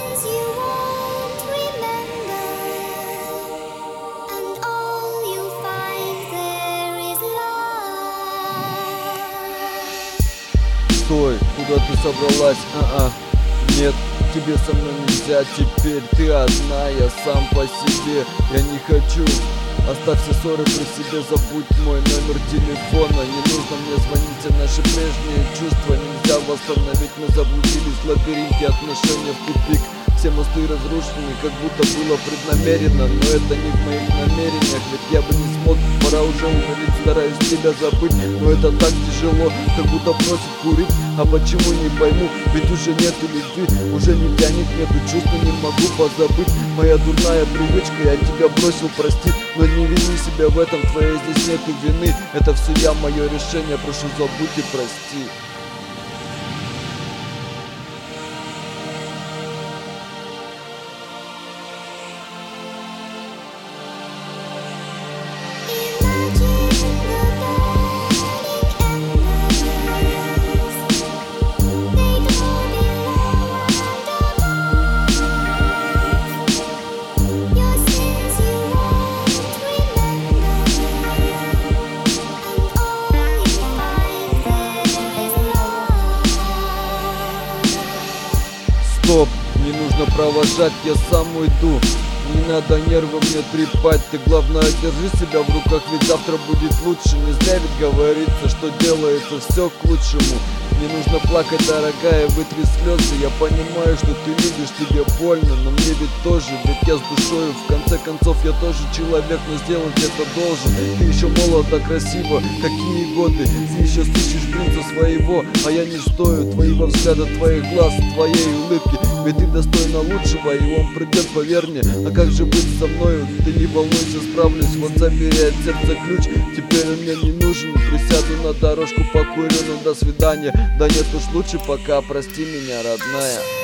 sins you won't remember, and all you find there is love. Стой, куда ты собралась? Нет, тебе со мной нельзя теперь. Ты одна, я сам по себе. Я не хочу. Оставь все ссоры при себе, забудь мой номер телефона. Не нужно мне звонить, а наши прежние чувства нельзя восстановить. Мы заблудились в лабиринте отношений в тупик. Все мосты разрушены, как будто было преднамеренно. Но это не в моих намерениях, ведь я бы не смог. Пора уже умереть, стараюсь тебя забыть, но это так тяжело, как будто бросить курить. А почему, не пойму, ведь уже нету любви, уже не тянет, нету чувств, не могу позабыть. Моя дурная привычка, я тебя бросил, прости, но не вини себя в этом, твоей здесь нету вины. Это все я, мое решение, прошу, забудь и прости. Стоп, не нужно провожать, я сам уйду. Не надо нервы мне трепать, ты главное держи себя в руках, ведь завтра будет лучше. Не зря ведь говорится, что делается все к лучшему. Не нужно плакать, дорогая, вытри слезы. Я понимаю, что ты любишь, тебе больно, но мне ведь тоже, ведь я с душою. В конце концов я тоже человек, но сделать это должен. Ты еще молода, красиво, какие годы. Ты еще слышишь принца своего, а я не стою твоего взгляда, твоих глаз, твоей улыбки. Ведь ты достойна лучшего, и он придет, поверь мне. А как же быть со мною? Ты не волнуйся, справлюсь. Вот забери от сердца ключ, теперь он мне не нужен. Присяду на дорожку, покурю, ну до свидания. Да нет уж, лучше пока, прости меня, родная.